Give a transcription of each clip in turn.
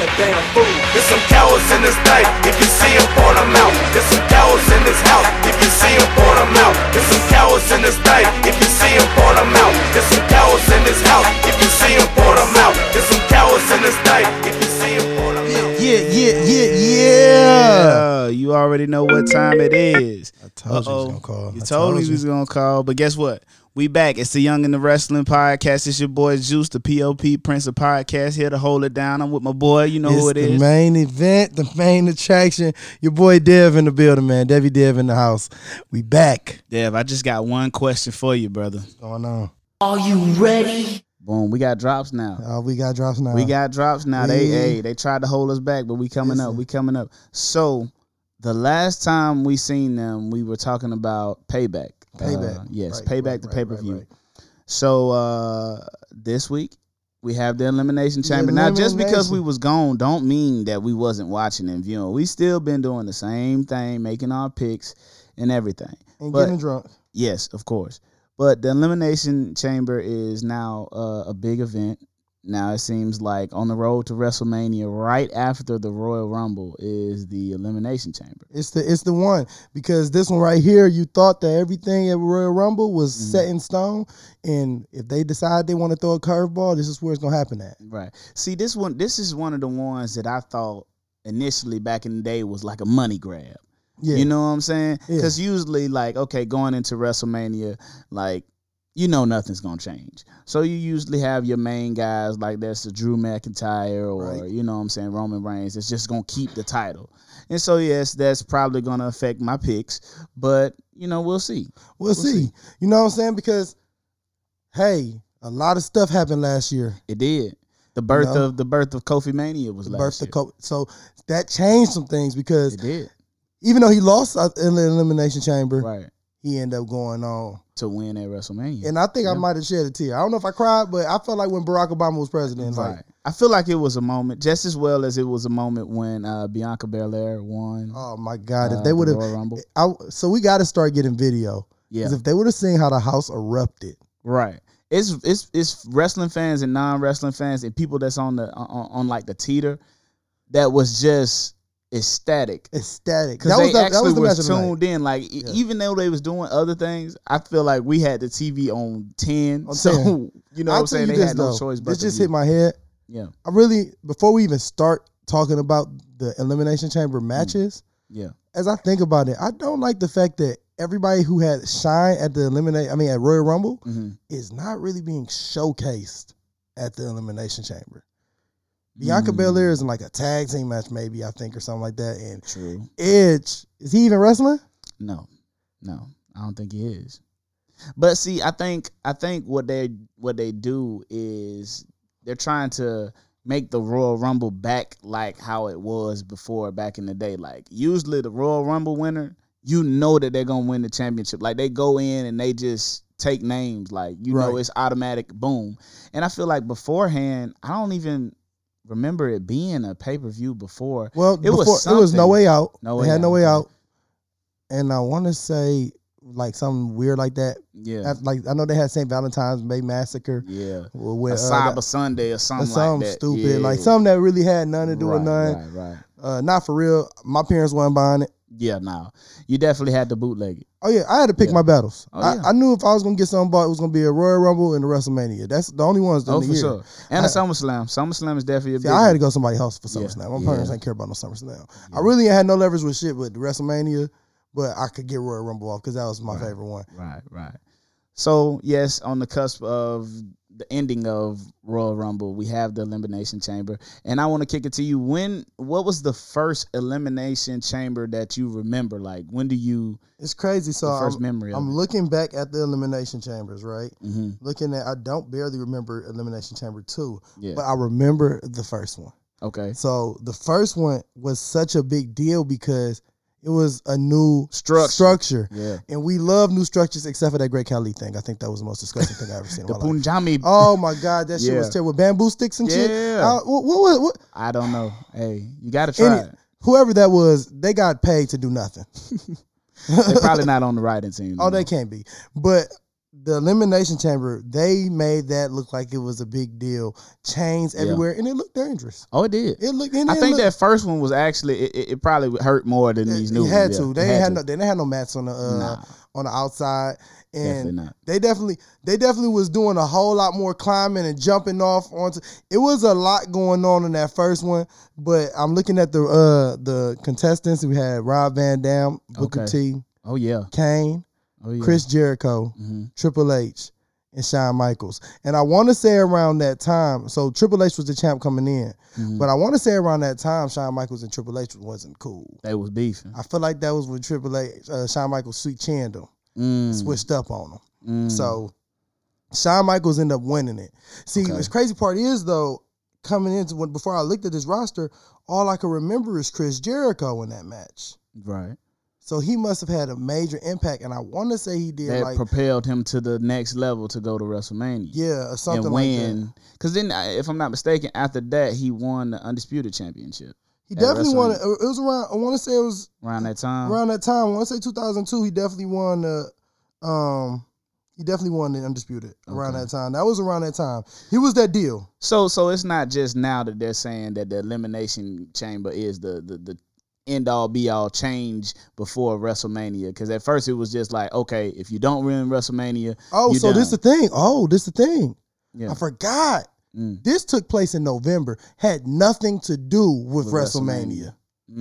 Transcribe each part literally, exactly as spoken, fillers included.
a damn fool. There's some cowards in this thing. If you see them, point them out. There's some cowards in this house. If you see them, point them out. There's some cowards in this thing. If you see them, point them out. There's some cowards in this house. If you see them, point them out. There's some cowards in this thing. If you see them, point them out. Yeah, yeah, yeah, yeah. You already know what time it is. I told you Uh-oh. he was gonna call. You I told me he was gonna call, but guess what? We back. It's the Young and the Wrestling Podcast. It's your boy Juice, the P O P Prince of Podcast, here to hold it down. I'm with my boy. You know it's who it the is. main event, the main attraction. Your boy Dev in the building, man. Debbie Dev in the house. We back. Dev, I just got one question for you, brother. What's going on? Are you ready? Boom, we got drops now. Uh, we got drops now. We got drops now. We- They hey, they tried to hold us back, but we coming up. Listen. We coming up. So the last time we seen them, we were talking about Payback. Payback. Uh, yes, Right, Payback right, the right, pay per view. right, right. So uh, this week we have the Elimination Chamber. Now, just because we Elimination. was gone, don't mean that we wasn't watching and viewing. We still been doing the same thing, making our picks and everything. And But- getting drunk. Yes, of course. But the Elimination Chamber is now uh, a big event. Now it seems like on the road to WrestleMania, right after the Royal Rumble, is the Elimination Chamber. It's the it's the one because this one right here, you thought that everything at Royal Rumble was Mhm. set in stone, and if they decide they want to throw a curveball, this is where it's gonna happen at. Right. See, this one, this is one of the ones that I thought initially back in the day was like a money grab. Yeah, You know what I'm saying? Yeah. Because usually, like, okay, going into WrestleMania, like, you know nothing's gonna change. So you usually have your main guys, like that's the Drew McIntyre or Right. you know what I'm saying, Roman Reigns. It's just gonna keep the title. And so yes, that's probably gonna affect my picks, but you know, we'll see. we'll, we'll see. see. You know what I'm saying? Because hey, a lot of stuff happened last year. It did. The birth know? of the birth of Kofi Mania was The last birth year. of Co- so that changed some things because It did. even though he lost in the Elimination Chamber, Right. he ended up going on. To win at WrestleMania. And I think I Yeah. might have shed a tear. I don't know if I cried, but I felt like when Barack Obama was president, Right. like, I feel like it was a moment, just as well as it was a moment when uh, Bianca Belair won. oh my God, uh, if they the would have, Royal Rumble. so we got to start getting video. Yeah. Because if they would have seen how the house erupted, Right. It's it's it's wrestling fans and non wrestling fans and people that's on the on, on like the teeter that was just ecstatic ecstatic. because That they was the, that actually was the match was of the night. tuned in. Like e- even though they was doing other things, I feel like we had the T V on ten. On so ten. you know what I'll I'm saying? tell They you had this, no though. choice but This to just view. hit my head. Yeah, I really, before we even start talking about the Elimination Chamber matches, yeah, as I think about it, I don't like the fact that everybody who had shine at the Eliminate, I mean at Royal Rumble, hmm is not really being showcased at the Elimination Chamber. Bianca Mm. Belair is in like a tag team match, maybe, I think, or something like that. And True. Edge, is he even wrestling? No, no, I don't think he is. But see, I think I think what they what they do is they're trying to make the Royal Rumble back like how it was before back in the day. Like usually the Royal Rumble winner, you know that they're gonna win the championship. Like they go in and they just take names. Like you know Right. it's automatic boom. And I feel like beforehand, I don't even remember it being a pay per view before. Well, It was before, it was No something. Way Out. No they Way had No Out, Way okay. Out. And I want to say like something weird like that. Yeah, Af- Like I know they had Saint Valentine's Day Massacre. yeah. With, A uh, Cyber Sunday or or something, something like that. stupid. Yeah. Like something that really had nothing to do right, with nothing. Right, right. Uh, not for real. My parents weren't buying it. Yeah, no. You definitely had to bootleg it. Oh yeah, I had to pick Yeah. my battles. Oh, I, yeah. I knew if I was gonna get something bought, it was gonna be a Royal Rumble and a WrestleMania. That's the only ones in Oh, the for year. sure. And a I- SummerSlam. SummerSlam is definitely a See, big I had to one. go somebody else for Yeah. SummerSlam. My Yeah. parents ain't care about no SummerSlam. Yeah. I really ain't had no leverage with shit with WrestleMania, but I could get Royal Rumble off because that was my Right. favorite one. Right, right. So, yes, on the cusp of the ending of Royal Rumble, we have the Elimination Chamber. And I want to kick it to you. When, what was the first Elimination Chamber that you remember? Like, when do you, It's crazy. So the first I'm, memory of I'm it? looking back at the Elimination Chambers, right? hmm Looking at, I don't barely remember Elimination Chamber two, Yeah. but I remember the first one. Okay. So the first one was such a big deal because it was a new Structure. structure. Yeah. And we love new structures except for that Great Khali thing. I think that was the most disgusting thing I ever seen in The my life. Punjabi. Oh my God, that shit was Yeah. terrible. With bamboo sticks and shit. Yeah. Uh, what, what, what, what? I don't know. Hey, you got to try Any- it. Whoever that was, they got paid to do nothing. They're probably not on the writing team. Oh, no they more. can't be. But the Elimination Chamber, they made that look like it was a big deal. Chains Yeah. everywhere, and it looked dangerous. Oh, it did. It looked. And I it think looked, that first one was actually it, it, it probably hurt more than these it, new it had ones. to. Yeah, They it ain't had had to. no. They didn't have no mats on the uh, Nah. on the outside, and Definitely not. they definitely they definitely was doing a whole lot more climbing and jumping off onto. It was a lot going on in that first one, but I'm looking at the uh the contestants. We had Rob Van Dam, Booker Okay. T, Oh yeah. Kane, Oh yeah. Chris Jericho, hmm Triple H, and Shawn Michaels. And I want to say around that time, so Triple H was the champ coming in, Mhm. but I want to say around that time, Shawn Michaels and Triple H wasn't cool. They was beefing. I feel like that was when Triple H, uh, Shawn Michaels sweet chinned him, Mm. switched up on him. Mm. So Shawn Michaels ended up winning it. See, Okay. the crazy part is though, coming into when before I looked at this roster, all I can remember is Chris Jericho in that match. right. So he must have had a major impact, and I want to say he did That like propelled him to the next level to go to WrestleMania. yeah or something and like win. that. Because then, uh, if I'm not mistaken, after that he won the Undisputed Championship He at definitely won. It WrestleMania. It was around. I want to say it was around that time. around that time. I want to say two thousand two. He definitely won the. Um, he definitely won the undisputed around Okay. that time. That was around that time. He was that deal. So, so it's not just now that they're saying that the Elimination Chamber is the the, the end all be all change before WrestleMania. Because at first it was just like, okay, if you don't win WrestleMania, Oh, you so this the done. thing. Oh, this the thing. yeah. I forgot. Mm. This took place in November. Had nothing to do with, With WrestleMania.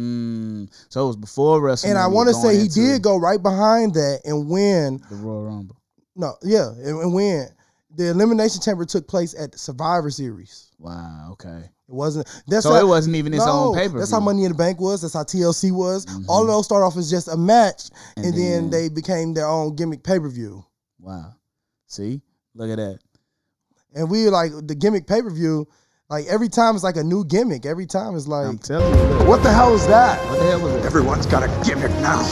Mm. So it was before WrestleMania. And I want to going say he into did go right behind that and win. the Royal Rumble. No, yeah, and, and win. The Elimination Chamber took place at the Survivor Series. Wow. Okay. It wasn't. That's So how, it wasn't even its no, own paper. That's how Money in the Bank was. That's how T L C was. Mhm. All of those start off as just a match, and, And then, then- they became their own gimmick pay per view. Wow. See, look at that. And we like the gimmick pay per view. Like every time it's like a new gimmick. Every time it's like I'm telling you. Look, what the hell is that? what the hell was it? Everyone's got a gimmick now.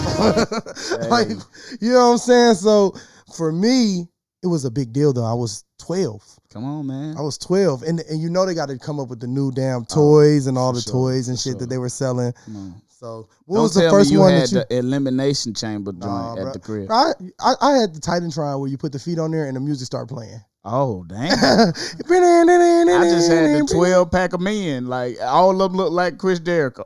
Like you know what I'm saying? So for me, it was a big deal though. I was twelve. Come on, man. I was twelve, and and you know they got to come up with the new damn toys and all for the sure, toys and for shit sure. that they were selling. Come on. So what Don't was the tell first me you one had that you? the Elimination Chamber joint Nah, at bro. the crib. I, I I had the Titantron where you put the feet on there and the music started playing. Oh, damn. I I just had the twelve pack of men. Like, all of them looked like Chris Jericho.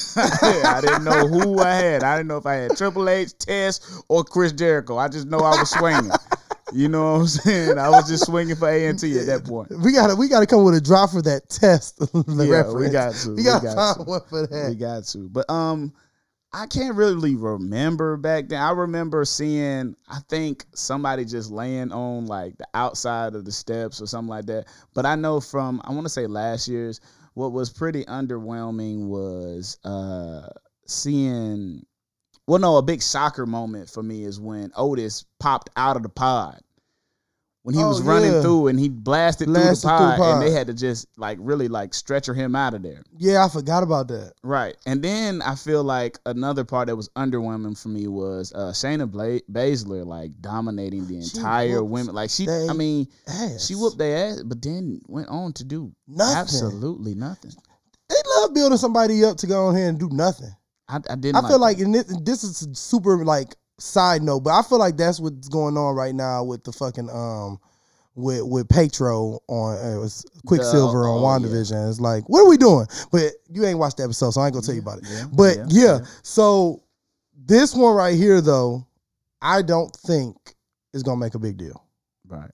I didn't know who I had. I didn't know if I had Triple H, Test, or Chris Jericho. I just know I was swinging. You know what I'm saying? I was just swinging for A and T at that point. We gotta we gotta come with a drop for that test. the Yeah, reference. we got to. We gotta got find to. one for that. We got to. But um, I can't really remember back then. I remember seeing, I think somebody just laying on like the outside of the steps or something like that. But I know from, I want to say last year's, what was pretty underwhelming was uh seeing, well, no, a big soccer moment for me is when Otis popped out of the pod. When he Oh, was running yeah. through and he blasted, Blasted through, the through pod, the pod. and they had to just like really like stretcher him out of there. Yeah, I forgot about that. Right. And then I feel like another part that was underwhelming for me was uh, Shayna Bla- Baszler like dominating the She entire whooped women. Like she, they I mean, Ass. she whooped their ass, but then went on to do Nothing. absolutely nothing. They love building somebody up to go on here and do nothing. I, I didn't. I feel like, that. and this, this is a super like side note, but I feel like that's what's going on right now with the fucking um with with Petro on uh, it was Quicksilver The- on oh, WandaVision. It's like, what are we doing? But you ain't watched the episode, so I ain't gonna tell you about it. Yeah, But yeah, yeah, yeah. so this one right here though, I don't think is gonna make a big deal. Right.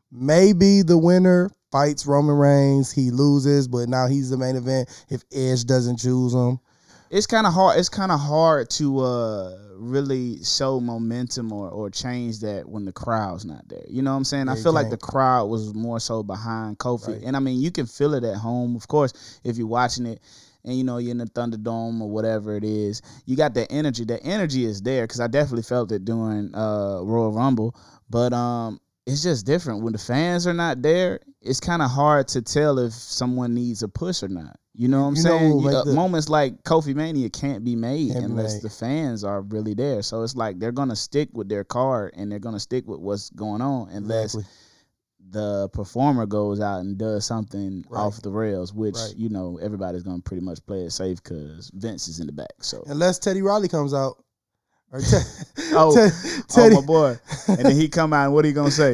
Maybe the winner fights Roman Reigns, he loses, but now he's the main event if Edge doesn't choose him. It's kind of hard. It's kind of hard to uh, really show momentum or, or change that when the crowd's not there. You know what I'm saying? Yeah, I you feel like the can't. crowd was more so behind Kofi, Right. and I mean you can feel it at home, of course, if you're watching it. And you know you're in the Thunderdome or whatever it is, you got that energy. That energy is there because I definitely felt it during uh, Royal Rumble. But um, it's just different when the fans are not there. It's kind of hard to tell if someone needs a push or not. You know what I'm You know saying? who You- make uh, the- moments like Kofi Mania can't be made Can't be unless made. the fans are really there. So it's like they're gonna stick with their card and they're gonna stick with what's going on unless Exactly. the performer goes out and does something Right. off the rails, which Right. you know everybody's gonna pretty much play it safe because Vince is in the back. So Unless Teddy Riley comes out. Or te- Oh, te- oh, Teddy. my boy. And then he come out, and what he gonna say?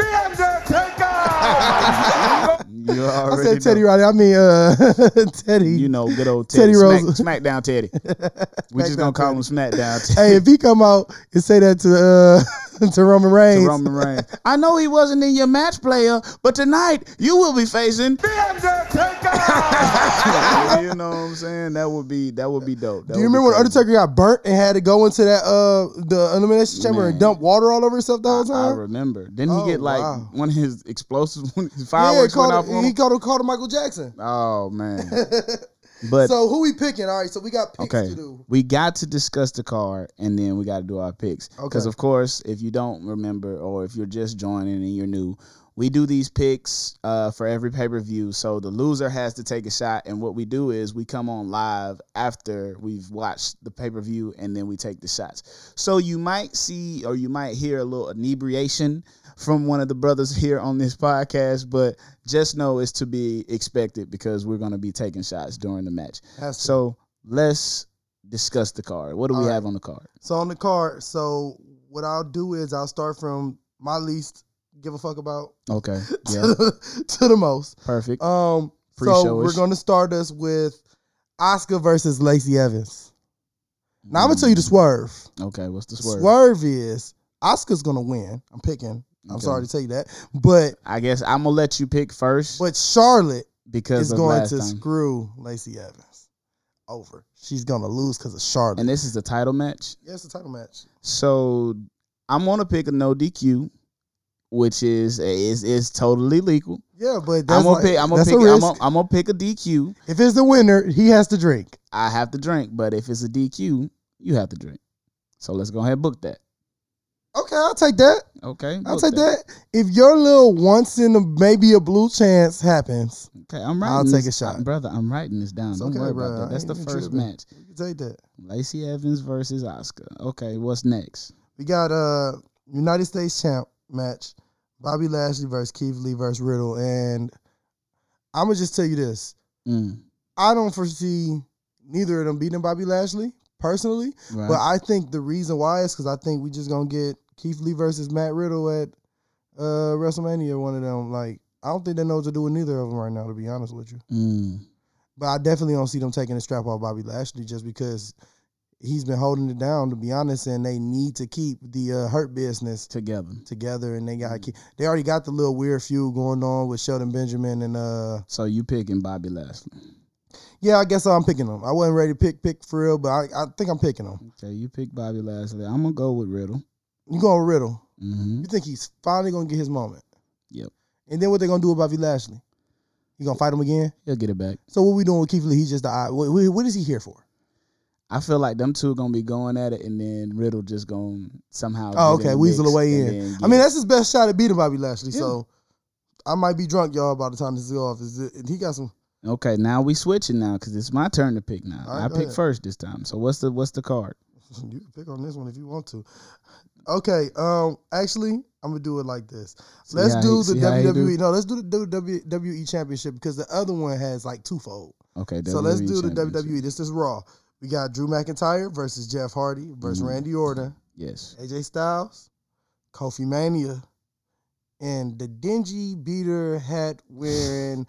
You I already said Teddy know. Roddy. I mean, uh, Teddy. You know, good old Teddy Teddy. Smack, Rose. Smackdown Teddy. We just gonna Smackdown call him Smackdown Teddy. Hey, if he come out and say that to uh, to Roman Reigns, To Roman Reigns. I know he wasn't in your match, player, but tonight you will be facing. You know what I'm saying? That would be that would be dope. That do you would be remember when crazy. Undertaker got burnt and had to go into that uh the elimination chamber and Man. dump water all over himself the whole I time? remember. Didn't Oh, he get like wow. one of his explosives, when his Yeah, fireworks called went off it, on he him? called him, called him Michael Jackson. Oh man. But So who we picking? All right, so we got picks okay, to do. we got to discuss the card, and then we got to do our picks. Because Okay. of course, if you don't remember, or if you're just joining and you're new, we do these picks uh, for every pay per view. So the loser has to take a shot, and what we do is we come on live after we've watched the pay per view, and then we take the shots. So you might see, or you might hear a little inebriation from one of the brothers here on this podcast, but just know it's to be expected because we're going to be taking shots during the match. Has to. So let's discuss the card. What do we All have right. on the card? So on the card, so what I'll do is I'll start from my least give a fuck about Okay. to, Yeah. the, to the most. Perfect. Um, so Pre-showish. we're going to start us with Asuka versus Lacey Evans. Now I'm gonna tell you the swerve. Okay. What's the swerve? Swerve is Asuka's gonna win. I'm picking. I'm Okay. sorry to tell you that, but I guess I'm gonna let you pick first but Charlotte because is of going last to time. screw Lacey Evans over. She's gonna lose because of Charlotte. And this is the title match. yeah, it's a title match. So I'm gonna pick a no D Q, which is is is totally legal. Yeah, but that's I'm gonna like, pick. I'm gonna that's pick. a I'm risk. gonna, I'm gonna pick a D Q. If it's the winner, he has to drink. I have to drink, but if it's a D Q, you have to drink. So let's go ahead and book that. Okay, I'll take that. Okay, I'll book take that. If your little once in a maybe a blue chance happens, Okay, I'm writing. I'll this, take a shot. brother. I'm writing this down. it's Don't okay, worry bro. about that. I That's ain't the even first tripping. match. You can take that. Lacey Evans versus Asuka. Okay, what's next? We got a United States champ match: Bobby Lashley versus Keith Lee versus Riddle. And I'm gonna just tell you this: Mm, I don't foresee neither of them beating Bobby Lashley personally, right. but I think the reason why is because I think we just gonna get Keith Lee versus Matt Riddle at uh, WrestleMania. One of them, like I don't think they know what to do with neither of them right now. To be honest with you, mm, but I definitely don't see them taking the strap off Bobby Lashley just because he's been holding it down. To be honest, and they need to keep the uh, Hurt Business together. together, and they got Mm-hmm. to keep. They already got the little weird feud going on with Shelton Benjamin and uh. So you picking Bobby Lashley? Yeah, I guess I'm picking them. I wasn't ready to pick pick for real, but I, I think I'm picking them. Okay, you pick Bobby Lashley. I'm gonna go with Riddle. You going with Riddle? Mm-hmm. You think he's finally gonna get his moment? Yep. And then what they gonna do with Bobby Lashley? You gonna fight him again? He'll get it back. So what we doing with Keith Lee? He's just the eye. What, what is he here for? I feel like them two gonna be going at it, and then Riddle just gonna somehow. Oh, get in okay, the weasel mix away and in. then I get- mean, that's his best shot at beating Bobby Lashley. Yeah. So I might be drunk, y'all, by the time this is off. Is it, he got some? okay. Now we switching now because it's my turn to pick now. All right, I go pick ahead. first this time. So what's the what's the card? You can pick on this one if you want to. Okay. Um. Actually, I'm gonna do it like this. See Let's how do he- the see how he W W E. do? No, let's do the W W E Championship because the other one has like twofold. Okay. So let's W W E do the W Championship. W E. This is Raw. We got Drew McIntyre versus Jeff Hardy versus Mhm. Randy Orton, Yes. A J Styles, Kofi Mania, and the dingy beater hat wearing.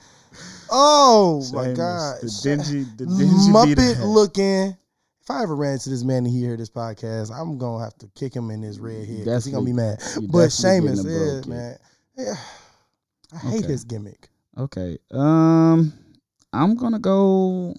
Oh my Sheamus, God! The dingy, the dingy Muppet beater hat. looking. If I ever ran into this man and he heard this podcast, I'm gonna have to kick him in his red head because he's gonna be mad. You But definitely Sheamus, getting a bro yeah, kick. man, yeah. I hate Okay. his gimmick. Okay. Um, I'm gonna go.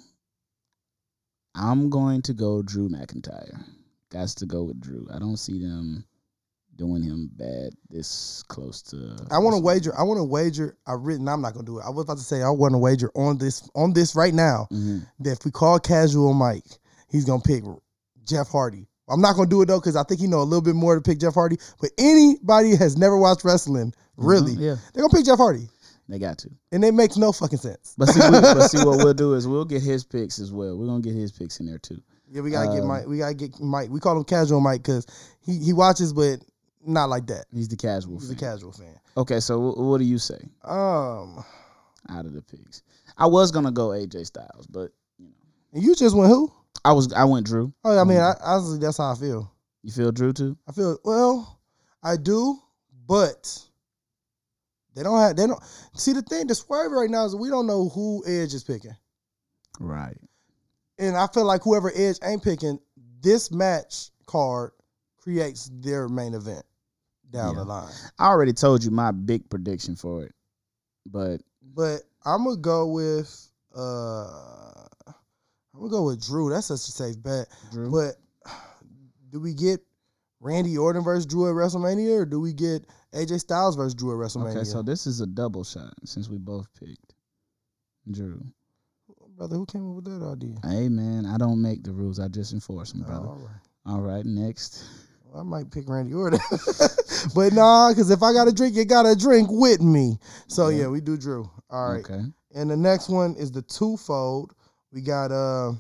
I'm going to go Drew McIntyre. Got to go with Drew. I don't see them doing him bad this close to. I want to wager. I want to wager. I written. I'm not gonna do it. I was about to say I want to wager on this on this right now hmm that if we call Casual Mike, he's gonna pick Jeff Hardy. I'm not gonna do it though because I think he know a little bit more to pick Jeff Hardy. But anybody has never watched wrestling, really, Yeah, they're gonna pick Jeff Hardy, they got to. and it makes no fucking sense. But see, we, but see, what we'll do is we'll get his picks as well. We're gonna get his picks in there too. Yeah, we gotta get Um, Mike. We gotta get Mike. We call him Casual Mike because he he watches, but not like that. He's the casual. He's fan. a casual fan. Okay, so wh- what do you say Um, out of the picks? I was gonna go A J Styles, but you know, and you just went who? I was I went Drew. Oh, I mean, Mhm. I, honestly, that's how I feel. You feel Drew too? I feel well. I do, but they don't have. They don't see the thing. The swerve right now is we don't know who Edge is picking, Right. and I feel like whoever Edge ain't picking, this match card creates their main event down Yeah. the line. I already told you my big prediction for it, but But I'm gonna go with. uh I'm gonna go with Drew. That's such a safe bet. Drew. But do we get Randy Orton versus Drew at WrestleMania, or do we get A J Styles versus Drew at WrestleMania? Okay, so this is a double shot since we both picked Drew. Brother, who came up with that idea? Hey man, I don't make the rules; I just enforce them, brother. Oh, all right. All right, next. Well, I might pick Randy Orton, but nah, because if I got to drink, you got to drink with me. So yeah. Yeah. we do Drew. All right. Okay. And the next one is the twofold. We got uh,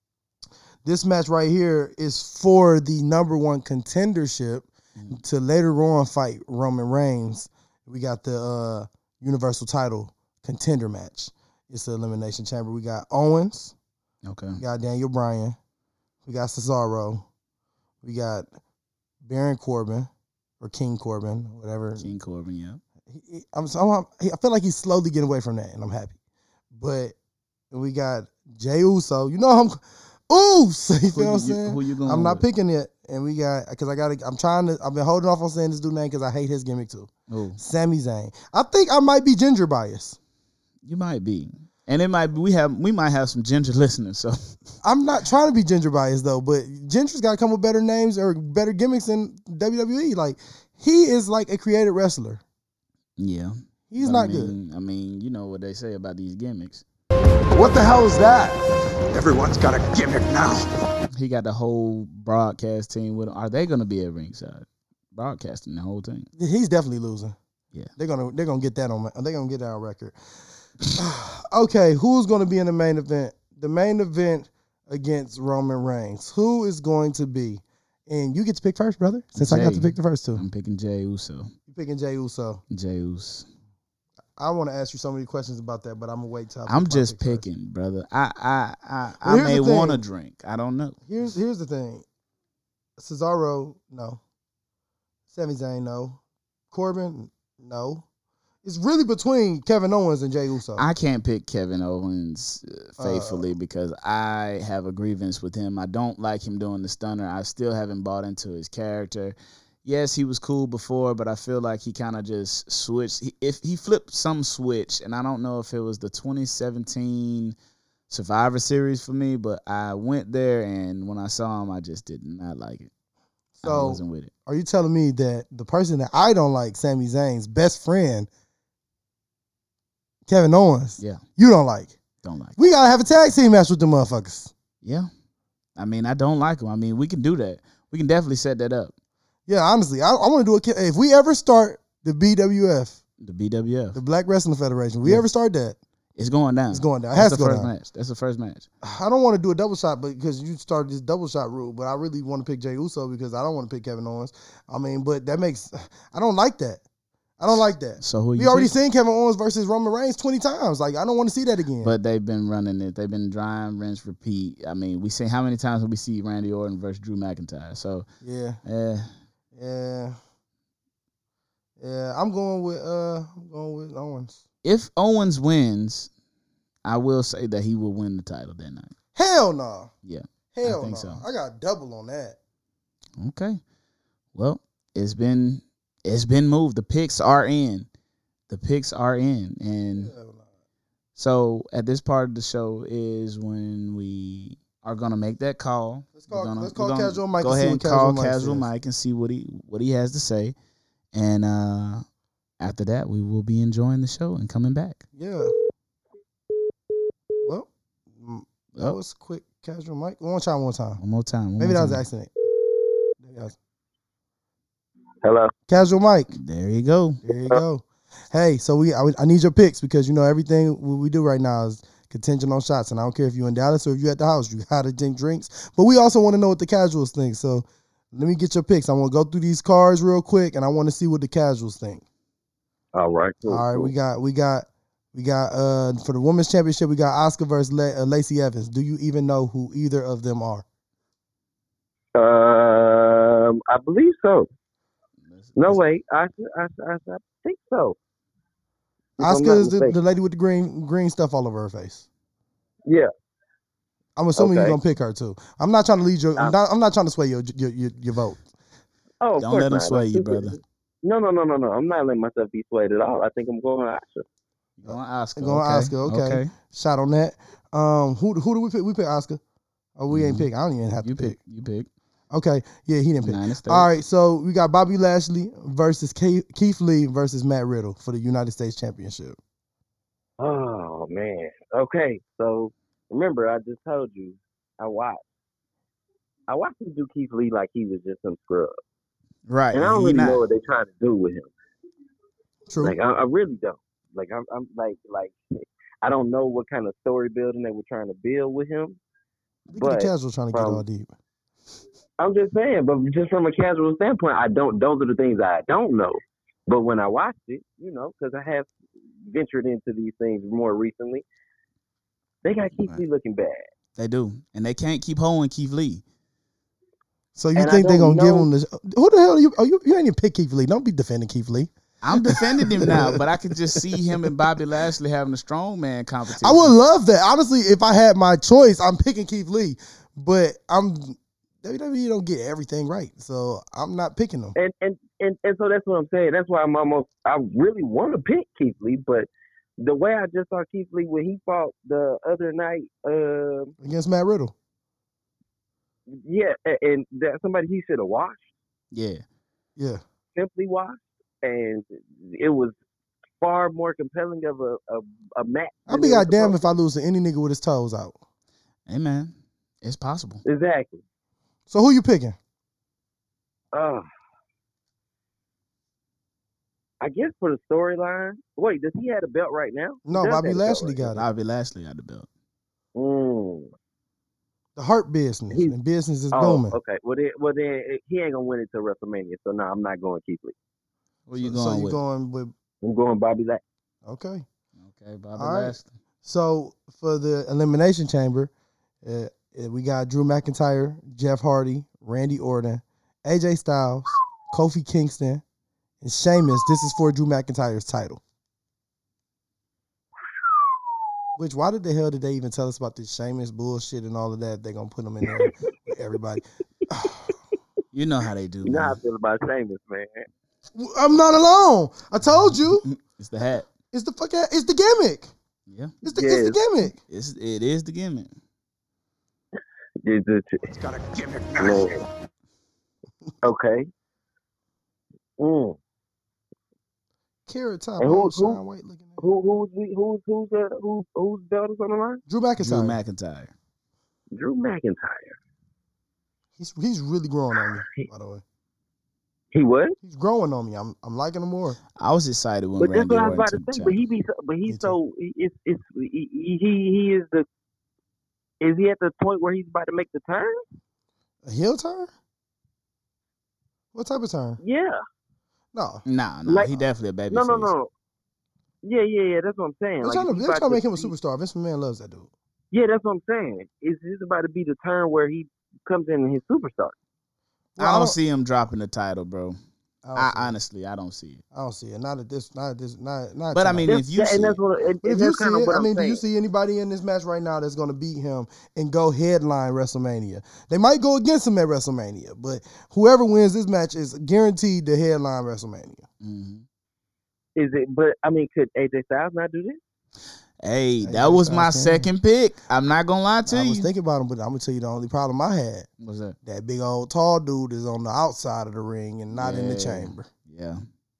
this match right here is for the number one contendership Mm-hmm. to later on fight Roman Reigns. We got the uh, Universal title contender match. It's the Elimination Chamber. We got Owens. Okay. We got Daniel Bryan. We got Cesaro. We got Baron Corbin or King Corbin, whatever. King Corbin, yeah. He- he- I'm, so I'm, I feel like he's slowly getting away from that, and I'm happy. But we got Jey Uso. You know I'm Oos. You feel Who what I'm you- saying? who you going I'm not with? picking it, and we got because I got to. I'm trying to. I've been holding off on saying this dude name because I hate his gimmick too. Oh, Sami Zayn. I think I might be ginger bias. you might be, and it might be. We have we might have some ginger listeners, so I'm not trying to be ginger bias though, but ginger's got to come with better names or better gimmicks in W W E. Like he is like a creative wrestler. yeah. He's But not I good. mean, I mean, you know what they say about these gimmicks. What the hell is that? Everyone's got a gimmick now. He got the whole broadcast team with him. Are they going to be at ringside broadcasting the whole thing? He's definitely losing. Yeah. They're gonna they're gonna get that on they're gonna get that on record. Okay, who's gonna be in the main event? The main event against Roman Reigns. Who is going to be? And you get to pick first, brother. Since I got Jey. to pick the first two. I'm picking Jey Uso. You're picking Jey Uso. Jey Uso. I want to ask you so many questions about that, but I'm gonna wait till I I'm pick my just pick first. picking, brother. I I I, Well, I here's may the thing. want to drink. I don't know. Here's here's the thing. Cesaro, no. Sami Zayn, no. Corbin, no. It's really between Kevin Owens and Jey Uso. I can't pick Kevin Owens uh, faithfully because I have a grievance with him. I don't like him doing the stunner. I still haven't bought into his character. Yes, he was cool before, but I feel like he kind of just switched. He, if he flipped some switch, and I don't know if it was the twenty seventeen Survivor Series for me, but I went there, and when I saw him, I just did not like it. I So- wasn't with it. Are you telling me that the person that I don't like, Sami Zayn's best friend, Kevin Owens, Yeah, you don't like? don't like it. We gotta have a tag team match with the motherfuckers. Yeah. I mean, I don't like him. I mean, we can do that. We can definitely set that up. Yeah, honestly, I, I want to do a. ki- If we ever start the B W F, The B W F. the Black Wrestling Federation, we Yeah. ever start that, It's going down. it's going down. It That's has the to go first down. match. That's the first match. I don't want to do a double shot, but because you started this double shot rule, but I really want to pick Jey Uso because I don't want to pick Kevin Owens. I mean, but that makes I don't like that. I don't like that. So who We you already pick? seen Kevin Owens versus Roman Reigns twenty times. Like I don't want to see that again. But they've been running it. They've been drying, rinse, repeat. I mean, we see how many times have we see Randy Orton versus Drew McIntyre? So, yeah, eh, yeah, yeah. I'm going with uh, I'm going with Owens. if Owens wins, I will say that he will win the title that night. Hell no. Yeah. Hell think no. so. I got double on that. Okay. Well, it's been it's been moved. The picks are in. The picks are in, and Hell no. so at this part of the show is when we are gonna make that call. Let's call- We're gonna- let's we're call gonna Casual Mike Go and see ahead what and call Casual Mike Casual says. Mike and see what he what he has to say, and uh, after that we will be enjoying the show and coming back. Yeah. Well, mm, that Oh. was quick. Casual Mike. One more time. One time. One more time. one Maybe more that was an time. accident. Maybe that was- Hello. Casual Mike. There you go. There you go. Hey, so we I, I need your picks because you know everything we we do right now is contingent on shots, and I don't care if you're in Dallas or if you're at the house, you gotta drink drinks. But we also want to know what the casuals think. So let me get your picks. I want to go through these cards real quick, and I want to see what the casuals think. All right. Cool, All right, cool. we got we got we got uh for the women's championship, we got Oscar versus La- uh, Lacey Evans. Do you even know who either of them are? Uh, Um, I believe so. Let's- No, let's- wait. I, I, I, I think so. If I'm Asuka not is the, mistaken. the lady with the green green stuff all over her face. Yeah. I'm assuming Okay. you're gonna pick her too. I'm not trying to lead your. I'm Um, not, I'm not trying to sway your your your, your vote. Oh, of Don't course let 'em not. sway I'm you, super- brother. No, no, no, no, no. I'm not letting myself be swayed at all. I think I'm going to Asha. You going Oscar? Going okay. Oscar, okay. Shot on that. Um, who who do we pick? We pick Oscar. Oh, we ain't Mhm. pick. I don't even have You to pick. pick. You pick. Okay, yeah, he didn't pick. United States. All right, so we got Bobby Lashley versus Ke- Keith Lee versus Matt Riddle for the United States Championship. Oh, man. Okay. So, remember, I just told you, I watched. I watched him do Keith Lee like he was just some scrub. Right. And I don't he really not. know what they're trying to do with him. True. Like, I, I really don't. Like, I'm, I'm like, like, I don't know what kind of story building they were trying to build with him. Look at But the casual trying to get from- all deep. I'm just saying, but just from a casual standpoint, I don't. Those are the things I don't know. But when I watched it, you know, because I have ventured into these things more recently, they got Keith Right. Lee looking bad. They do, and they can't keep holding Keith Lee. So you And I think they're don't gonna give know- him this? Who the hell are you? Oh, you, you ain't even pick Keith Lee. Don't be defending Keith Lee. I'm defending him now, but I could just see him and Bobby Lashley having a strongman competition. I would love that. Honestly, if I had my choice, I'm picking Keith Lee. But I'm W W E don't get everything right, so I'm not picking them. And and, and and so that's what I'm saying. That's why I'm almost. I really want to pick Keith Lee, but the way I just saw Keith Lee when he fought the other night, uh, Against Matt Riddle. yeah, a- and that somebody he should have watched, Yeah, Yeah. simply watched, and it was far more compelling of a a, a match. I'd than be it was goddamn supposed if I lose to any nigga with his toes out. hey man, it's possible. to. Exactly. So who you picking? Uh, I guess for the storyline. Wait, does he have a belt right now? He No, does Bobby have a belt Lashley right got it. Bobby Lashley got the belt. now. Mm. The Hurt Business. He- and business is Oh, booming. okay. Well, then, well then he ain't gonna win it till WrestleMania. So no, I'm not going Keith Lee. Where you so, going so you with? going with I'm going Bobby Lashley. okay. Okay, Bobby All right. Lashley. So for the Elimination Chamber, uh, uh, we got Drew McIntyre, Jeff Hardy, Randy Orton, A J Styles, Kofi Kingston, and Sheamus. This is for Drew McIntyre's title. Which, why did the hell did they even tell us about this Sheamus bullshit and all of that? They're gonna put him in there with everybody. You know how they do. You know how I Man. feel about Sheamus, man. I'm not alone. I told you, It's the hat. it's the fuck. It's the gimmick. Yeah, It's the, it's the gimmick. it's it is the gimmick. It's, it's, It's got a gimmick now. man. Okay. Mm. Carrot top. And who- oh, Shaun who- White looking at Who who's the- who's who's uh, who who's belt is on the line? Drew Drew McIntyre. McIntyre. Drew McIntyre. He's he's really growing on me. By the way, He was. he's growing on me. I'm I'm liking him more. I was excited when But that's Randy what I was Orton about to took the say. But he title. be so, but Me he's too. so it's it's he, he he is the is he at the point where he's about to make the turn? A heel turn? What type of turn? Yeah. No. Nah, nah, Like- he definitely a baby No, face. no, no. Yeah, yeah, yeah. That's what I'm saying. They're Like, trying to, if he's they're about trying to make him a be- superstar. Vince McMahon loves that dude. Yeah, that's what I'm saying. Is this about to be the turn where he comes in and his superstar? Well, I don't see him dropping the title, bro. I don't, I see it. honestly, I don't see it. I don't see it. Not at this. Not at this. Not. Not. But I tonight. mean, That's- if you that- see and that's it, what, and, But if and you that's see kind of it, what I I'm mean, do saying. you see anybody in this match right now that's going to beat him and go headline WrestleMania? They might go against him at WrestleMania, but whoever wins this match is guaranteed to headline WrestleMania. Mhm. Is it? But I mean, could A J Styles not do this? Hey, Hey, that that's was what my I'm saying. second pick. I'm not gonna lie to I you. was thinking about him, but I'm gonna tell you the only problem I had. What's that? That big old tall dude is on the outside of the ring and not in the Yeah. chamber. Yeah,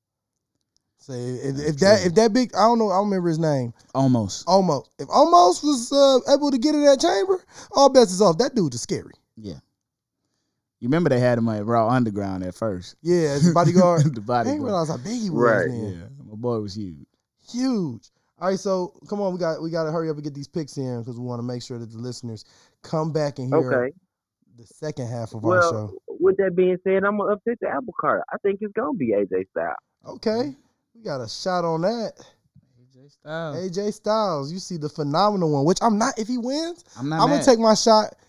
So if, That's if that true. if that big, I don't know, I don't remember his name. almost. Almost. If Almost was uh, able to get in that chamber, all bets is off. That dude is scary. Yeah. You remember they had him at Raw Underground at first. Yeah, as a bodyguard. the I didn't bodyguard. realize how big he was. Right. Then. Yeah, my boy was huge. Huge. All right, so come on, we got we got to hurry up and get these picks in because we want to make sure that the listeners come back and hear Okay. the second half of our Well, show. with that being said, I'm gonna upset the apple cart. I think it's gonna be A J Styles. Okay, we got a shot on that. A J Styles. A J Styles, you see the phenomenal one, which I'm not. If he wins, I'm not I'm mad. gonna take my shot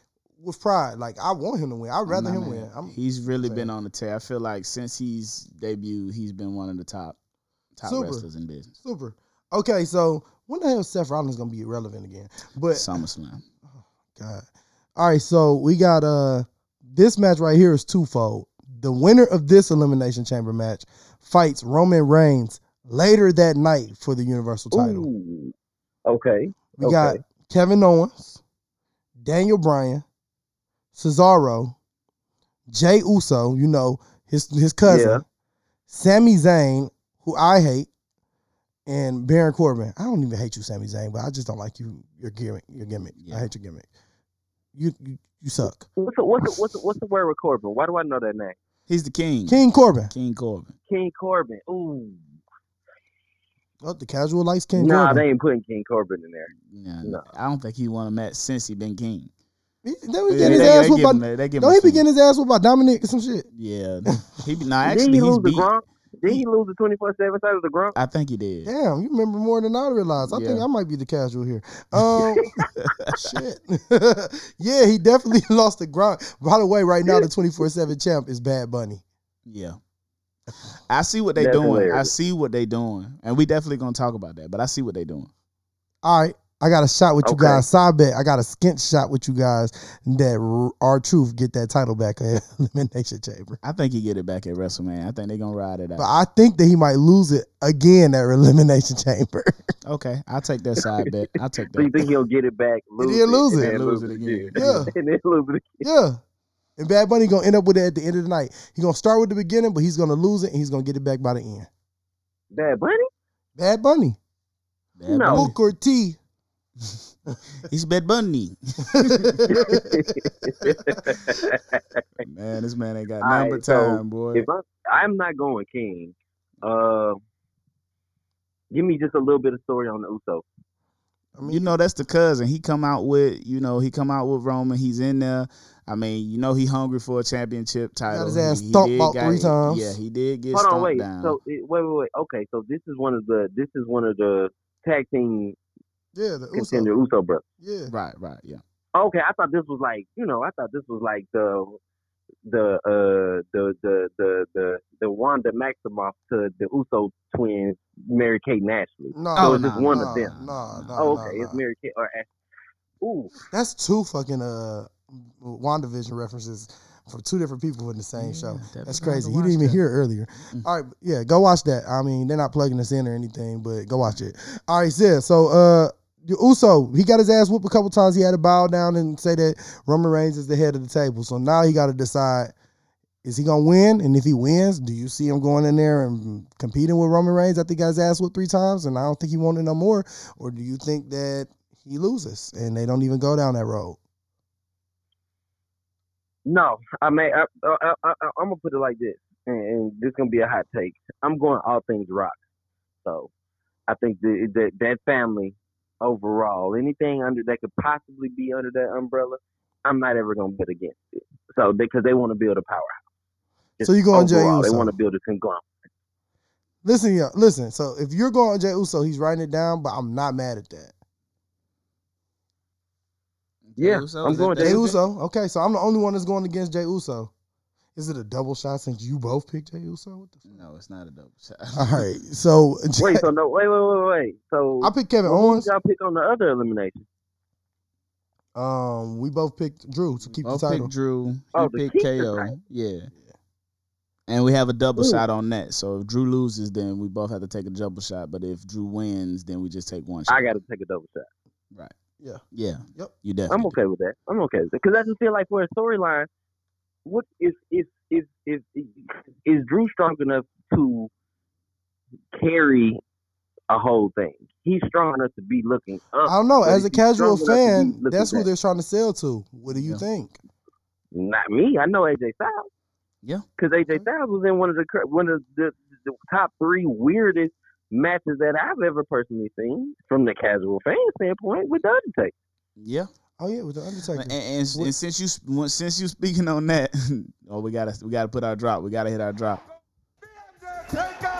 with pride. Like I want him to win. I'd rather Nah, him man. win. I'm he's really saying. been on the tear. I feel like since he's debuted, he's been one of the top top Super. wrestlers in business. super. Okay, so when the hell is Seth Rollins gonna be irrelevant again? But SummerSlam. God. All right, so we got uh this match right here is twofold. The winner of this Elimination Chamber match fights Roman Reigns later that night for the Universal title. Ooh. Okay. We okay. got Kevin Owens, Daniel Bryan, Cesaro, Jay Uso, you know, his his cousin, Yeah. Sami Zayn, who I hate, and Baron Corbin. I don't even hate you, Sami Zayn, but I just don't like you. Your gimmick. Your gimmick. Yeah. I hate your gimmick. You you, you suck. What's the, what's the, what's the, what's the word with Corbin? Why do I know that name? He's the king. King Corbin. King Corbin. King Corbin. Ooh. Oh, the casual likes King Nah, Corbin. they ain't putting King Corbin in there. Yeah, No. I don't think he won a match since he been king. He, then we Yeah, get his they- ass they whooped give by. him that- they give him Don't he a be few. getting his ass whooped by Dominic or some shit? Yeah, he be, nah, Did actually he he's lose the beat. Gronk? Did he lose the twenty-four seven title to Gronk? I think he did. Damn, you remember more than I realized. I think Yeah. I might be the casual here. Um, shit. Yeah, he definitely lost the ground. By the way, right now the twenty-four seven champ is Bad Bunny. Yeah. I see what they That's doing. I hilarious. see what they doing, and we definitely gonna talk about that. But I see what they doing. All right, I got a shot with you Okay. guys. Side bet. I got a skint shot with you guys that R Truth get that title back at Elimination Chamber. I think he get it back at WrestleMania. I think they gonna ride it out. But I think that he might lose it again at Elimination Chamber. Okay, I'll take that side bet. I'll take So you that. think he'll get it back, lose then lose and it. then And lose lose it it again? again. Yeah. And then lose it again. Yeah. And Bad Bunny gonna end up with it at the end of the night. He's gonna start with the beginning, but he's gonna lose it and he's gonna get it back by the end. Bad Bunny? Bad Bunny. Bad No. Bunny. Booker T. He's Bad Bunny. Man, this man ain't got All nothing right, but so time, boy. If I, I'm not going King, uh, give me just a little bit of story on the Uso. I mean, You know, that's the cousin. He come out with, you know, he come out with Roman. He's in there. I mean, you know, he hungry for a championship title. his ass He- he stomped did about got- three times. Yeah, he did get Hold on, stomped wait. down. So it, wait, wait, wait. Okay, so this is one of the this is one of the tag team yeah, the Uso. contender Uso brothers. Yeah. right, right, yeah. Okay, I thought this was like you know I thought this was like the the uh the the the the the Wanda Maximoff to the Uso twins, Mary Kate and Ashley. No, Oh, it's nah, just one nah, of them. Nah, nah, Oh, nah, okay, nah. it's Mary Kate or Ashley. Ooh, That's two fucking uh WandaVision references for two different people in the same Yeah, show. definitely That's have to crazy. He watch didn't even that. hear it earlier. Mm. All right, yeah, go watch that. I mean, they're not plugging us in or anything, but go watch it. All right, yeah. So uh the Uso, he got his ass whooped a couple times. He had to bow down and say that Roman Reigns is the head of the table. So now he got to decide, is he gonna win? And if he wins, do you see him going in there and competing with Roman Reigns after he got his ass whooped three times? And I don't think he wanted no more. Or do you think that he loses and they don't even go down that road? no, I mean I, I, I, I, I'm gonna put it like this, and, and this gonna be a hot take. I'm going all things rock. So I think that that, that family overall, anything under that could possibly be under that umbrella, I'm not ever gonna bet against it. So because they want to build a powerhouse. So you going Jey Overall, They Uso? want to build a conglomerate. Listen, yeah, listen. So if you're going Jey Uso, he's writing it down, but I'm not mad at that. Yeah, Uso, I'm is going that- Jey Jey that's- Uso. Okay, so I'm the only one that's going against Jey Uso. Is it a double shot since you both picked Jey Uso? What the fuck? No, it's not a double shot. All right, so Wait, so no, wait, wait, wait, wait. So I picked Kevin who did Owens. y'all pick on the other elimination? Um, we both picked Drew to keep Both the title. picked Drew. He Oh, to picked keep the K O. title. Yeah. And we have a double Ooh. shot on that. So if Drew loses, then we both have to take a double shot. But if Drew wins, then we just take one shot. I got to take a double shot. Right. Yeah. Yeah. Yep. You definitely. I'm okay with that. I'm okay with it because I just feel like for a storyline, what is is is is is Drew strong enough to carry a whole thing? He's strong enough to be looking up. I don't know. but As a is he strong casual enough to be fan, looking that's who back? they're trying to sell to. What do you Yeah. think? Not me. I know A J Styles. Yeah. Because A J Styles was in one of the cr- one of the, the top three weirdest matches that I've ever personally seen from the casual fan standpoint with the Undertaker. Yeah. Oh yeah, with the Undertaker. And, and, and since you when- since you speaking on that, oh, we gotta we gotta put our drop. We gotta hit our drop.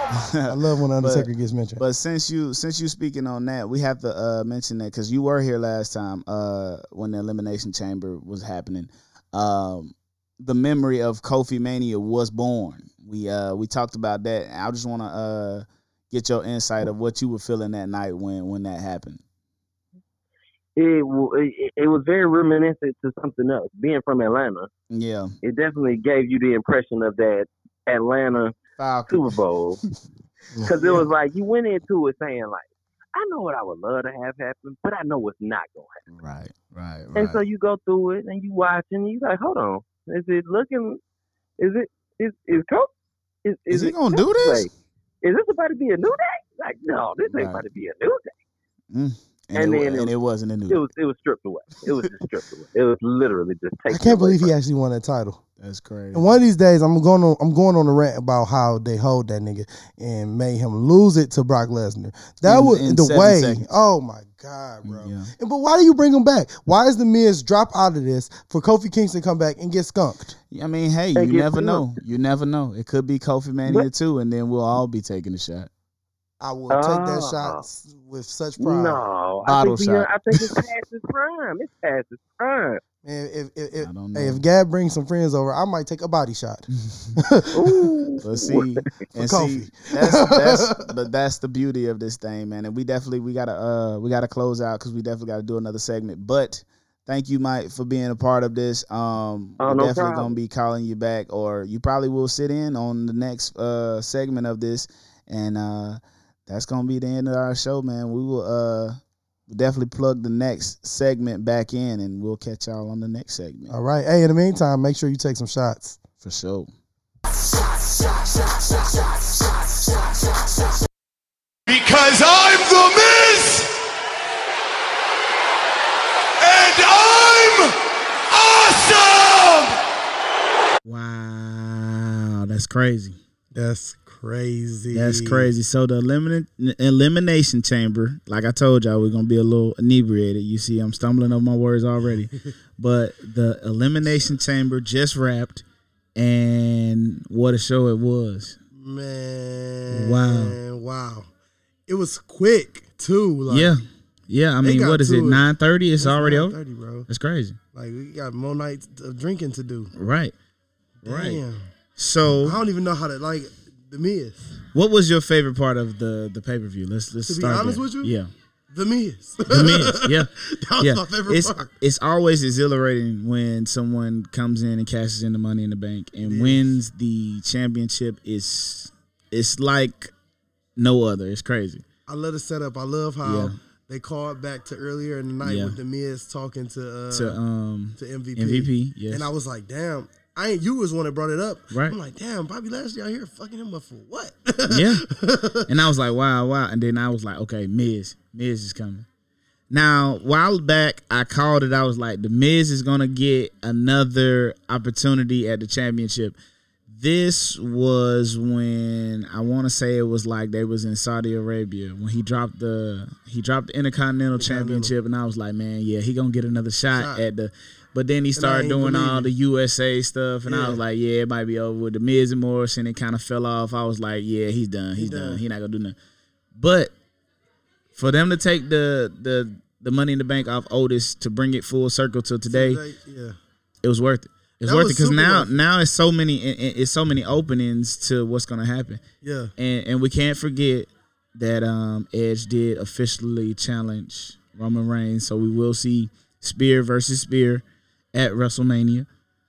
I love when Undertaker But- gets mentioned. But since you since you speaking on that, we have to uh, mention that because you were here last time uh, when the Elimination Chamber was happening. Um, the memory of Kofi Mania was born. We uh, we talked about that. I just want to uh, get your insight of what you were feeling that night when when that happened. It, w- it it was very reminiscent to something else. Being from Atlanta, Yeah, it definitely gave you the impression of that Atlanta Falcon. Super Bowl. Because it was like you went into it saying like, I know what I would love to have happen, but I know what's not gonna happen. Right, right, right. And so you go through it and you watch and you like, hold on, is it looking? Is it is is Coach? Is, Is he it gonna do Coach this? Play? Is this about to be a new day? Like, no, this ain't Right. about to be a new day. Mm. And, And it, then wa- it and it wasn't a new. It was it was stripped away. It was just stripped away. It was literally just taken. I can't away believe from he him. actually won that title. That's crazy. And one of these days, I'm going on. I'm going on a rant about how they hold that nigga and made him lose it to Brock Lesnar. That In- was in the seven way. seconds. Oh my god, bro! Yeah. And, but why do you bring him back? Why is the Miz drop out of this for Kofi Kingston to come back and get skunked? I mean, hey, And you get never through. know. You never know. It could be Kofi Mania too, and then we'll all be taking a shot. I will take that Ah. shot s- with such pride. No, I Bottle think, we, shot. I think it's past its prime. It's past its prime. Man, if if, if, I don't know. hey, if Gab brings some friends over, I might take a body shot. Ooh. But see, and see, Kofi. that's that's but that's the beauty of this thing, man. And we definitely we gotta uh we gotta close out because we definitely gotta do another segment. But thank you, Mike, for being a part of this. Um, Oh, we're no definitely problem. gonna be calling you back, or you probably will sit in on the next uh segment of this, and uh that's gonna be the end of our show, man. We will uh definitely plug the next segment back in, and we'll catch y'all on the next segment All right. Hey, in the meantime, make sure you take some shots. for sure. Because I'm the Miz! And I'm awesome! Wow, that's crazy. That's crazy. That's crazy. So the elimin- elimination chamber, like I told y'all, we're gonna be a little inebriated. You see, I'm stumbling over my words already. But the elimination chamber just wrapped, and what a show it was. Man. Wow. Wow. It was quick too. Like, yeah, yeah. I they mean, got what is to it? it. Nine thirty. It's it's already nine over. thirty, bro. That's crazy. Like we got more nights of drinking to do. Right. Right. Damn. So, I don't even know how to like the Miz. what was your favorite part of the the pay per view? Let's let's To be start honest there. with you? Yeah. The Miz. The Miz, yeah. That was yeah. my favorite it's, part. It's always exhilarating when someone comes in and cashes in the Money in the Bank and It is. wins the championship. It's it's like no other. It's crazy. I love the setup. I love how Yeah. they called back to earlier in the night Yeah. with the Miz talking to uh, To um to M V P. M V P, yes. And I was like, damn. I ain't you was one that brought it up. Right. I'm like, damn, Bobby Lashley out here fucking him up for what? yeah. And I was like, wow, wow. And then I was like, okay, Miz, Miz is coming. Now, a while back, I called it. I was like, the Miz is gonna get another opportunity at the championship. This was when I want to say it was like they was in Saudi Arabia when he dropped the he dropped the Intercontinental Championship, and I was like, man, yeah, he gonna get another shot, Shot. at the. But then he And I started ain't doing believe all it. the U S A stuff, and I Yeah. was like, yeah, it might be over with the Miz and Morrison. It kind of fell off. I was like, yeah, he's done. He's He done. done. He's not gonna do nothing. But for them to take the the the Money in the Bank off Otis to bring it full circle to today, yeah. it was worth it. It's That worth it was because super now worth it. now it's so many it- it- it's so many openings to what's gonna happen, Yeah. and and we can't forget that um, Edge did officially challenge Roman Reigns, so we will see Spear versus Spear at WrestleMania.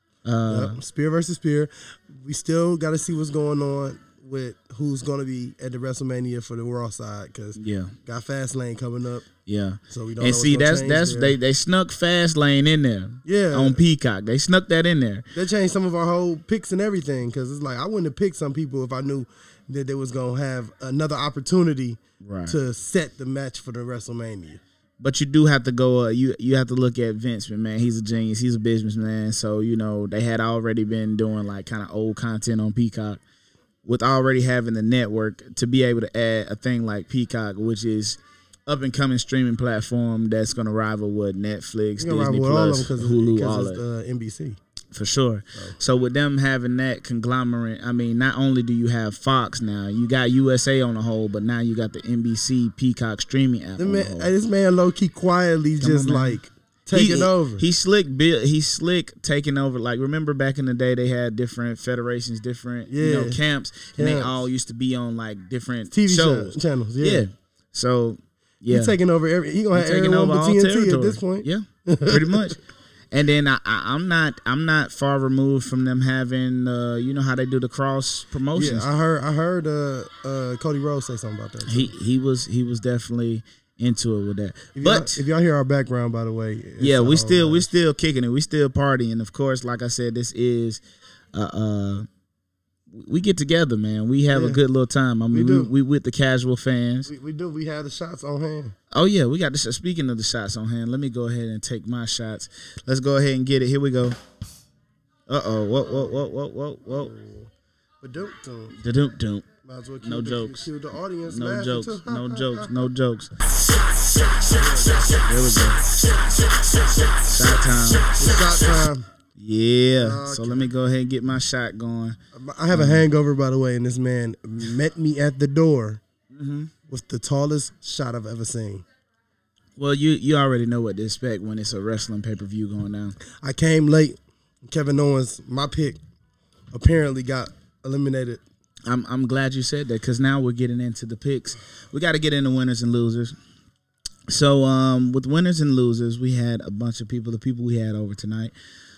Uh, Yep. Spear versus Spear. We still got to see what's going on with who's going to be at the WrestleMania for the Raw side because Yeah, got Fastlane coming up. yeah. So we don't And know see, what's gonna that's change that's there. they they snuck Fastlane in there. Yeah. on Peacock, they snuck that in there. They changed some of our whole picks and everything because it's like I wouldn't have picked some people if I knew that they was going to have another opportunity Right. to set the match for the WrestleMania. But you do have to go. Uh, you you have to look at Vince McMahon. He's a genius. He's a businessman. So you know they had already been doing like kind of old content on Peacock, with already having the network to be able to add a thing like Peacock, which is up and coming streaming platform that's going to rival what Netflix, You're gonna Disney rival with all of Plus, them Hulu, because all it's that. uh, N B C. For sure. So. so with them having that conglomerate, I mean, not only do you have Fox now, you got U S A on the whole, but now you got the N B C Peacock streaming app. The on man, the whole. This man low key quietly Come just on, like taking he, over. He slick. He's slick taking over. Like remember back in the day, they had different federations, different yeah. you know camps, and camps. They all used to be on like different T V shows, channels. Yeah. yeah. So yeah, he's taking over every. He gonna have taking over all T N T territory at this point. Yeah, pretty much. And then I, I, I'm not I'm not far removed from them having uh, you know how they do the cross promotions. Yeah, I heard I heard uh, uh, Cody Rhodes say something about that. Too. He he was he was definitely into it with that. If but y'all, if y'all hear our background, by the way, yeah, we still we still kicking it. We still partying. Of course, like I said, this is uh, uh we get together, man. We have yeah. a good little time. I mean, we, we, we with the casual fans. We, we do. We have the shots on hand. Oh yeah, we got the. Speaking of the shots on hand, let me go ahead and take my shots. Let's go ahead and get it. Here we go. Uh oh. Whoa whoa whoa whoa whoa whoa. Ba-doom, doom. Da-doom, doom. Might as well no the, jokes. The audience no jokes. Too. No jokes. No jokes. There we go. Shot time. It's shot time. Yeah. Uh, so okay. let me go ahead and get my shot going. I have um, a hangover, by the way, and this man met me at the door mm-hmm. with the tallest shot I've ever seen. Well, you you already know what to expect when it's a wrestling pay-per-view going down. I came late. Kevin Owens, my pick, apparently got eliminated. I'm I'm glad you said that because now we're getting into the picks. We got to get into winners and losers. So um, with winners and losers, we had a bunch of people, the people we had over tonight.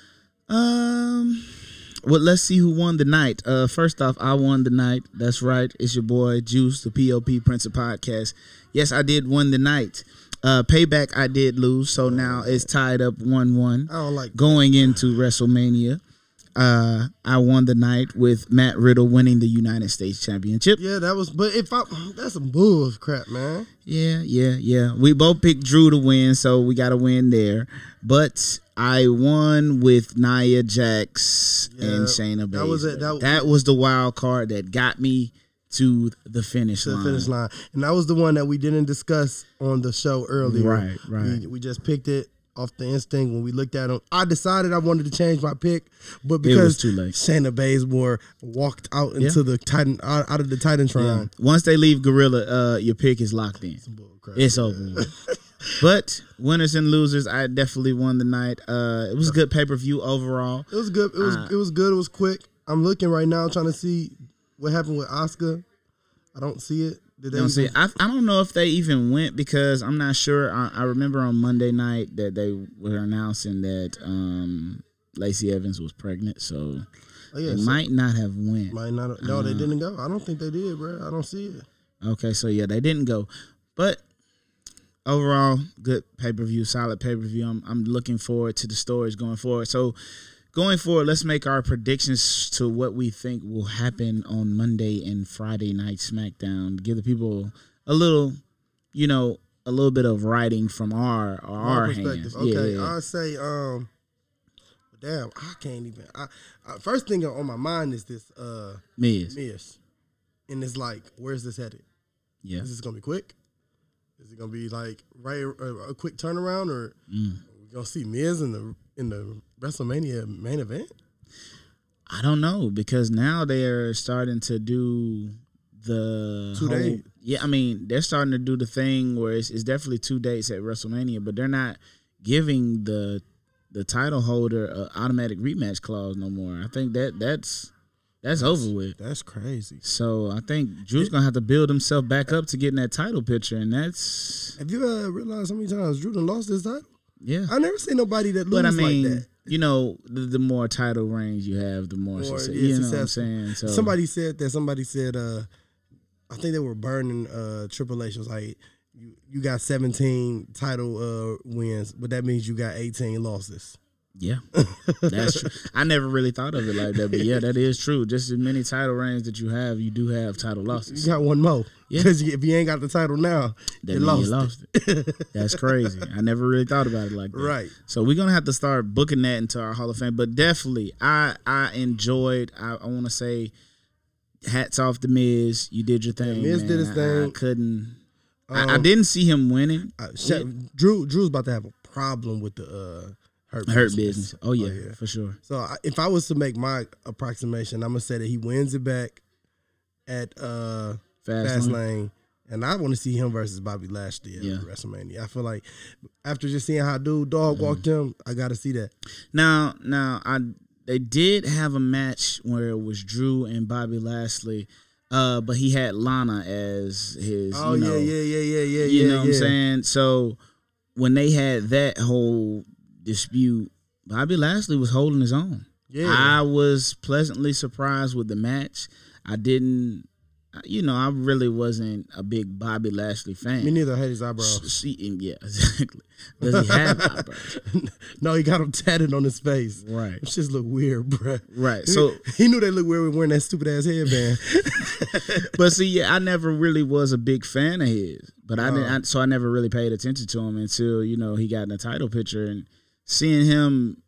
Um, well, let's see who won the night. Uh, first off, I won the night. That's right. It's your boy Juice, the P O P Prince of Podcast. Yes, I did win the night. Uh, payback, I did lose, so now it's tied up one one. I don't like going into WrestleMania. Uh, I won the night with Matt Riddle winning the United States Championship. Yeah, that was. But if I, that's some bull crap, man. Yeah, yeah, yeah. We both picked Drew to win, so we got to win there. But I won with Nia Jax yeah, and Shayna Baszler. That was it. That, that was the wild card that got me to the finish to line. The finish line, and that was the one that we didn't discuss on the show earlier. Right, right. We, we just picked it off the instinct when we looked at them. I decided I wanted to change my pick, but because it was too late. Shayna Baszler walked out into yeah. the Titan out, out of the Titantron. Yeah. Once they leave Gorilla, uh, your pick is locked in. It's over with. But winners and losers, I definitely won the night. Uh, it was a good pay per view overall. It was good. It was uh, it was good. It was quick. I'm looking right now trying to see what happened with Asuka. I don't see it. Did they don't see it. I, I don't know if they even went because I'm not sure. I, I remember on Monday night that they were announcing that um, Lacey Evans was pregnant, so oh, yeah, they so might not have went. Might not. Have, no, uh, they didn't go. I don't think they did, bro. I don't see it. Okay, so yeah, they didn't go, but overall, good pay per view, solid pay per view. I'm I'm looking forward to the stories going forward. So. Going forward, let's make our predictions to what we think will happen on Monday and Friday night SmackDown. Give the people a little, you know, a little bit of writing from our our, our hands. Okay, yeah, yeah. I'll say, um, damn, I can't even. I, I, first thing on my mind is this, uh, Miz. Miz, and it's like, where's this headed? Yeah, is this gonna be quick? Is it gonna be like right a, a quick turnaround, or mm. are we gonna see Miz in the in the WrestleMania main event? I don't know because now they're starting to do the two whole, days. Yeah, I mean they're starting to do the thing where it's, it's definitely two dates at WrestleMania, but they're not giving the the title holder an automatic rematch clause no more. I think that that's that's, that's over with. That's crazy. So I think Drew's gonna have to build himself back up to get in that title picture, and that's. Have you uh, realized how many times Drew done lost his title? Yeah, I never seen nobody that lose but I mean, like that. You know, the, the more title reigns you have, the more, more success. You know successful. What I'm saying? So somebody said that. Somebody said, uh, I think they were burning uh, Triple H. It was like, you, you got seventeen title uh, wins, but that means you got eighteen losses. Yeah, that's true. I never really thought of it like that, but yeah, that is true. Just as many title reigns that you have, you do have title losses. You got one more. Yeah, because if you ain't got the title now, that you lost, you lost it. it. That's crazy. I never really thought about it like that. Right. So we're gonna have to start booking that into our Hall of Fame. But definitely, I I enjoyed. I, I want to say, hats off to Miz. You did your thing. Yeah, Miz man. did his thing. I, I couldn't. Um, I, I didn't see him winning. I, Drew Drew's about to have a problem with the. Uh, Hurt, Hurt business. business. Oh yeah, Oh, yeah. for sure. So I, if I was to make my approximation, I'm gonna say that he wins it back at uh, Fast, Fast lane. Lane, and I want to see him versus Bobby Lashley at Yeah. WrestleMania. I feel like after just seeing how dude dog walked him, I got to see that. Now, now I they did have a match where it was Drew and Bobby Lashley, uh, but he had Lana as his. Oh you know, yeah, yeah, yeah, yeah, yeah. You yeah, know what yeah. I'm saying? So when they had that whole dispute, Bobby Lashley was holding his own. Yeah. I was pleasantly surprised with the match. I didn't, you know, I really wasn't a big Bobby Lashley fan. Me neither. I hate his eyebrows. See, yeah, exactly. Does he have eyebrows? No, he got them tatted on his face. Right. It just look weird, bruh. Right. He- So, he knew they looked weird when wearing that stupid ass headband. but see, yeah, I never really was a big fan of his. But I Uh. didn't, I, so I never really paid attention to him until you know he got in the title picture and seeing him,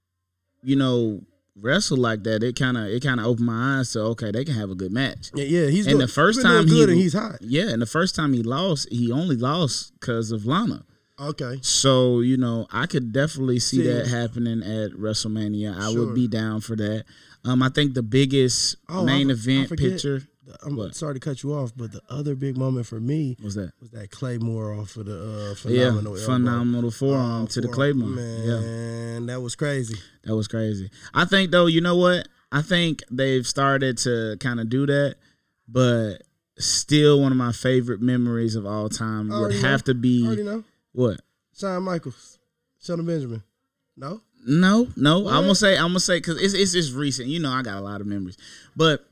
you know, wrestle like that. It kind of it kind of opened my eyes to okay, they can have a good match. Yeah, yeah, he's And doing, the first he's been doing time good he- and he's hot. Yeah, and the first time he lost, he only lost because of Lana. Okay. So, you know, I could definitely see See. that happening at WrestleMania. I Sure. would be down for that. Um, I think the biggest Oh, main I- I event forget. picture I'm What? sorry to cut you off, but the other big moment for me was that. was that Claymore off of the uh, Yeah, phenomenal elbow. phenomenal forearm Oh, to the forearm. Claymore. Yeah, Man, that was crazy. that was crazy. I think, though, you know what? I think they've started to kind of do that, but still one of my favorite memories of all time I would already have know. to be I already know. what? Shawn Michaels, Shelton Benjamin. No? No, no. What? I'm gonna say I'm gonna say because it's it's just recent. You know, I got a lot of memories. But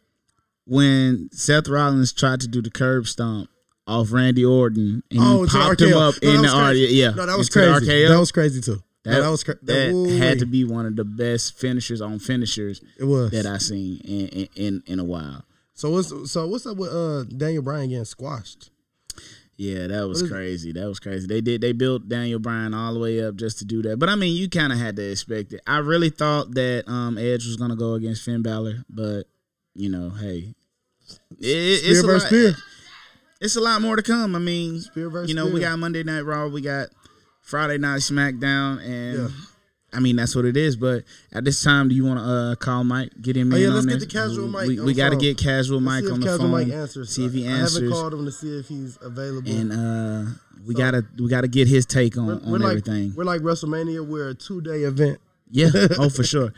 when Seth Rollins tried to do the curb stomp off Randy Orton and Oh, he to popped R K O. him up No, in that the was R, crazy. yeah, No, that was into the crazy. R K O. That was crazy too. That, no, that was cra- that Ooh, had to wait. be one of the best finishers on finishers It was. that I seen in in, in, in a while. So what's so what's up with uh Daniel Bryan getting squashed? Yeah, that was What is it? crazy. That was crazy. They did. They built Daniel Bryan all the way up just to do that. But I mean, you kind of had to expect it. I really thought that um, Edge was gonna go against Finn Balor, but you know, hey, it, it's Spear a versus lot, spear. It's a lot more to come. I mean, Spear versus you know, we spear. got Monday Night Raw, we got Friday Night SmackDown, and Yeah. I mean that's what it is. But at this time, do you want to uh, call Mike, get him Oh, in yeah, on let's get this? the casual Mike We, on we the got to phone. get casual Let's Mike see if on the Casual phone. Mike answers. See if he I answers. haven't called him to see if he's available. And uh, we So- gotta we gotta get his take on, we're, on we're like everything. we're like WrestleMania. We're a two day event. Yeah, oh for sure.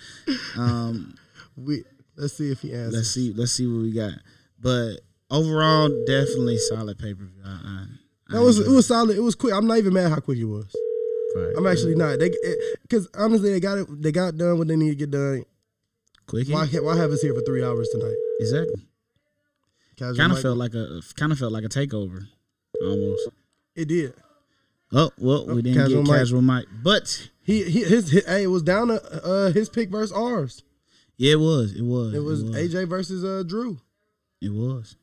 Um, We let's see if he answers. let's see let's see what we got. But overall, definitely solid pay per view. I, I, I That was it enjoyed was solid. It was quick. I'm not even mad how quick it was. Right. I'm actually not. They because honestly they got it. They got done what they need to get done. quick. Why why have us here for three hours tonight? Exactly. Casual Kind of Mike- felt like a kind of felt like a takeover, almost. it did. Oh well, Oh, we didn't Casual get Mike. casual Mike, but He, he his, his hey, it was down to uh, his pick versus ours. yeah, it was. It was. It was A J versus uh, Drew. It was.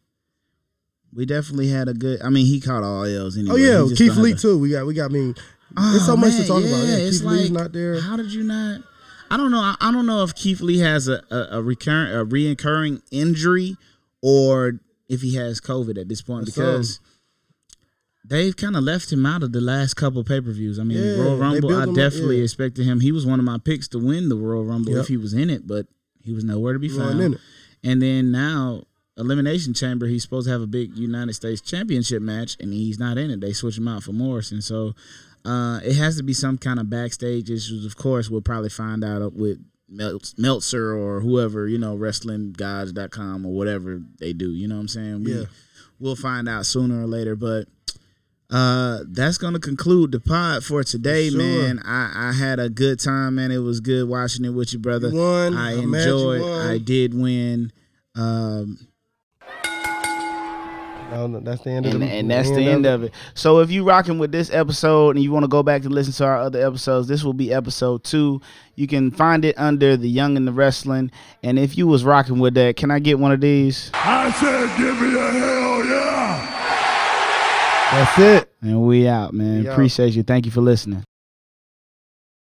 We definitely had a good. I mean, he caught all L's anyway. Oh yeah, He just Keith don't Lee have to- too. We got we got. I mean, Oh, there's so much to man, talk about. Yeah, it's Keith Lee's like, not there. How did you not? I don't know. I, I don't know if Keith Lee has a a, a recurring a reoccurring injury or if he has COVID at this point Or because they've kind of left him out of the last couple pay per views. I mean, Yeah, Royal they Rumble. built I him up, definitely yeah. expected him. He was one of my picks to win the Royal Rumble Yep. if he was in it, but he was nowhere to be He wasn't found. in it. And then now. Elimination Chamber, he's supposed to have a big United States Championship match, and he's not in it. They switch him out for Morrison. So uh, it has to be some kind of backstage issues. Of course, we'll probably find out with Meltz, Meltzer or whoever, you know, wrestling gods dot com or whatever they do. You know what I'm saying? We, Yeah. We'll find out sooner or later. But uh, that's going to conclude the pod for today, Sure. man. I, I had a good time, man. It was good watching it with you, brother. You won. I I'm mad you enjoyed. won. I did win. Um, No, no, that's the end of and, the and that's the end of it. So if you rocking with this episode and you want to go back to listen to our other episodes, this will be episode two. You can find it under The Young and the Wrestling. And if you was rocking with that, can I get one of these? I said, give me a hell yeah! That's it. And we out, man. We out. Appreciate you. Thank you for listening.